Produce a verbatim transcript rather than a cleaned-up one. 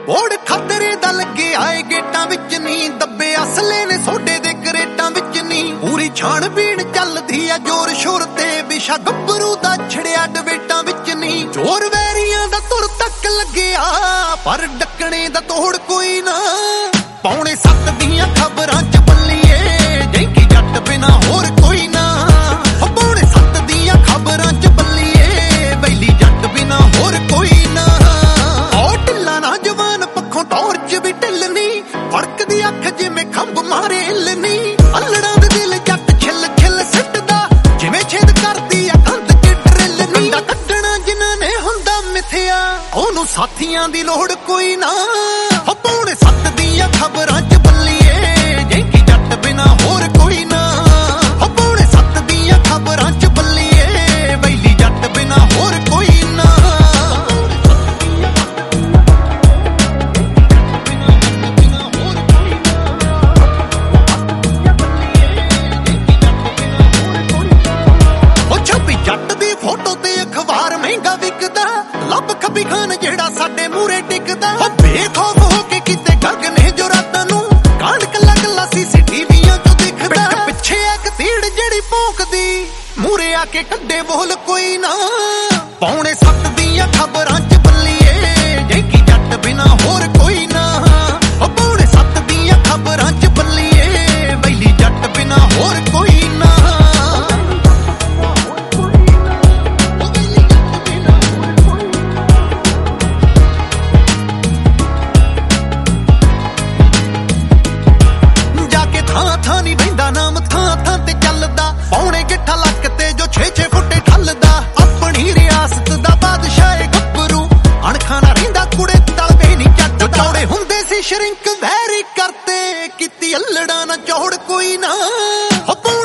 ਬੋੜ ਖਤਰੇ ਦਾ ਲੱਗੇ ਆਏ ਗੇਟਾਂ ਵਿੱਚ ਨੀ, ਦੱਬੇ ਅਸਲੇ ਨੇ ਸੋਡੇ ਦੇ ਕਰੇਟਾਂ ਵਿੱਚ ਨੀ। ਪੂਰੀ ਛਾਣਬੀਣ ਚੱਲਦੀ ਆ ਜ਼ੋਰ ਸ਼ੋਰ ਤੇ, ਵਿਸ਼ਾ ਗੱਭਰੂ ਦਾ ਛੜਿਆ ਡਬੇਟਾਂ ਵਿੱਚ ਨੀ। ਜ਼ੋਰ ਵੈਰੀਆਂ ਦਾ ਤੁਰ ਤੱਕ ਲੱਗਿਆ, ਪਰ ਡੱਕਣੇ ਦਾ ਤੋੜ ਕੋਈ ਨਾ। ਪੌਣੇ ਸੱਤ ਦੀਆਂ ਖਬਰਾਂ ਚ ਬੱਲੀਏ, ਜੈਂਕੀ ਜੱਟ ਬਿਨਾ ਹੋਰ ਕੋਈ ਨਾ। ਪੌਣੇ ਸੱਤ ਦੀਆਂ ਖਬਰਾਂ ਚ ਬੱਲੀਏ, ਬੈਲੀ ਜੱਟ ਬਿਨਾ ਹੋਰ ਕੋਈ ਨਾ। ਉਹ ਢਿੱਲਾ ਨਾ ਜਵਾਨ ਪੱਖੋਂ ਟੌਰਚ ਵੀ ਢਿੱਲਣੀ, ਫੜਕਦੀ ਅੱਖ ਜਿਵੇਂ ਖੰਭ ਮਾਰੇ ਹਿੱਲਣੀ। ਅਲੜਾਂ ਦੇ ਦਿਲ ਜੱਟ ਛਿੱਲ ਛਿੱਲ ਸਿੱਟਦਾ, ਜਿਵੇਂ ਛੇਦ ਕਰਦੀ ਆ ਕੰਧ ਚ ਡਰਿੱਲ ਨੀ। ਕੰਡਾ ਕੱਢਣਾ ਜਿਨ੍ਹਾਂ ਨੇ ਹੁੰਦਾ ਮਿੱਥਿਆ, ਉਹਨੂੰ ਸਾਥੀਆਂ ਦੀ ਲੋੜ ਕੋਈ ਨਾ। ਪੌਣੇ ਸੱਤ ਦੀਆਂ ਖਬਰਾਂ ਚ ਬੱਲੀਏ, ਜੈਂਕੀ ਜੱਟ ਬਿਨਾ ਹੋਰ ਕੋਈ ਨਾ। ਪੌਣੇ ਸੱਤ ਦੀਆਂ ਖਬਰਾਂ ਚ ਬੱਲੀਏ, ਬੈਲੀ ਜੱਟ ਬਿਨਾ ਹੋਰ ਕੋਈ ਨਾ। ਉਹ ਛੱਬੀ ਜੱਟ ਦੀ ਫੋਟੋ ਤੇ ਅਖਬਾਰ ਮਹਿੰਗਾ ਵਿਕਦਾ, ਲੱਭ ਖੱਬੀ ਖਾਨ ਜਿਹੜਾ ਸਾਡੇ ਮੂਰੇ ਟਿਕਦਾ। ਬੇਖੌਫ ਹੋ ਕੇ ਕਿਤੇ ਗਗਨੇ ਜੋ ਰਾਤਾਂ ਨੂੰ, ਕਾਂਡ ਕੱਲਾ ਕੱਲਾ ਸੀਸੀਟੀਵੀਆਂ ਚੋਂ ਦਿਖਦਾ। ਪਿੱਛੇ ਇੱਕ ਤੀੜ ਜਿਹੜੀ ਭੌਂਕਦੀ, ਮੂਰੇ ਆ ਕੇ ਕੱਢੇ ਬੋਲ ਕੋਈ ਨਾ। ਪੌਣੇ ਸੱਤ ਦੀਆਂ ਖਬਰਾਂ ਚ ਬੱਲੀਏ, ਜੈਂਕੀ ਜੱਟ ਬਿਨਾ ਹੋਰ ਕੋਈ ਨਾ। ਪੌਣੇ ਸੱਤ ਦੀਆਂ ਖਬਰਾਂ ਚ ਬੱਲੀਏ, ਬੈਲੀ ਜੱਟ ਬਿਨਾ ਹੋਰ ਕੋਈ ਨਾ। ਥਾਂ ਥਾਂ ਨੀ ਬਹਿੰਦਾ ਨਾਮ, ਥਾਂ ਥਾਂ ਤੇ ਚੱਲਦਾ। ਪੌਣੇ ਗਿੱਠਾ ਲੱਕ ਤੇ ਜੋ ਛੇ ਛੇ ਫੁੱਟੇ ਠੱਲਦਾ। ਆਪਣੀ ਰਿਆਸਤ ਦਾ ਬਾਦਸ਼ਾਹ ਏ ਗੱਭਰੂ, ਅਣਖਾਂ ਨਾ ਰਹਿੰਦਾ ਕੁੜੇ ਤਲਵੇ ਨੀ ਚੱਟਦਾ। ਚੌੜੇ ਹੁੰਦੇ ਸੀ ਸ਼ਰਿੰਕ ਵੈਰੀ ਕਰਤੇ, ਕੀਤੀ ਅਲੜਾ ਨਾ ਚੌੜ ਕੋਈ ਨਾ।